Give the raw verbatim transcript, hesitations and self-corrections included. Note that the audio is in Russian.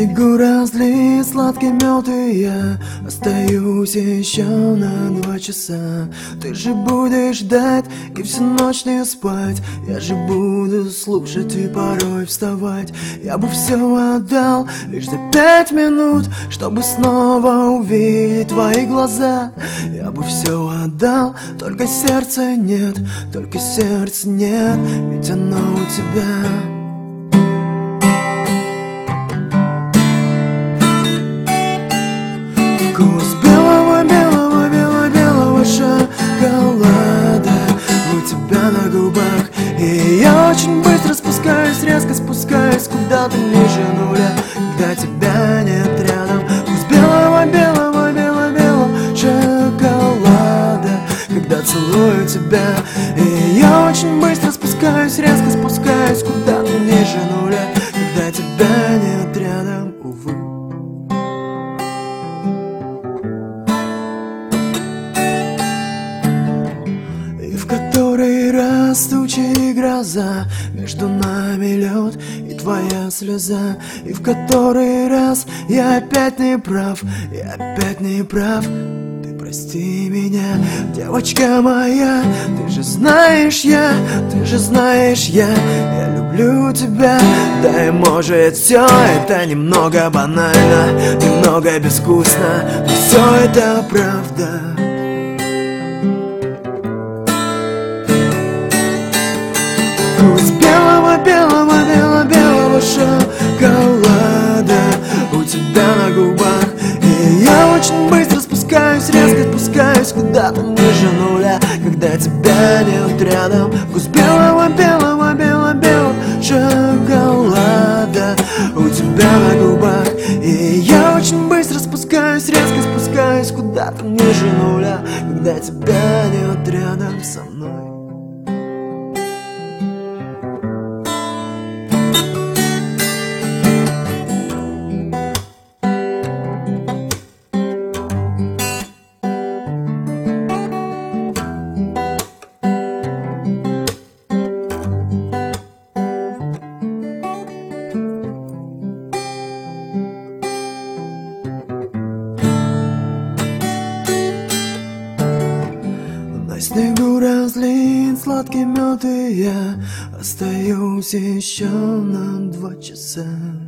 снегу разлит сладкий мед, и я остаюсь еще на два часа. Ты же будешь ждать и всю ночь не спать. Я же буду слушать и порой вставать. Я бы все отдал лишь за пять минут, чтобы снова увидеть твои глаза. Я бы все отдал, только сердца нет, только сердца нет, ведь оно у тебя. Вкус белого, белого, белого, белого шоколада у тебя на губах. И я очень быстро спускаюсь, резко спускаюсь куда-то ниже нуля, когда тебя нет рядом. Вкус белого, белого, белого, белого шоколада, когда целую тебя. И я очень быстро спускаюсь, резко спускаюсь куда-то ниже нуля, когда тебя нет рядом, увы. В который раз тучи и гроза, между нами лед и твоя слеза. И в который раз я опять не прав, я опять не прав. Ты прости меня, девочка моя. Ты же знаешь я, ты же знаешь я, я люблю тебя. Да и может все это немного банально, немного безвкусно, но все это правда. Вкус белого, белого, белого, белого шоколада у тебя на губах. И я очень быстро спускаюсь, резко спускаюсь куда-то ниже нуля, когда тебя нет рядом. Вкус белого, белого, белого, белого шоколада у тебя на губах. И я очень быстро спускаюсь, резко спускаюсь куда-то ниже нуля, когда тебя нет рядом со мной. На снегу разлит сладкий мед, и я остаюсь еще на два часа.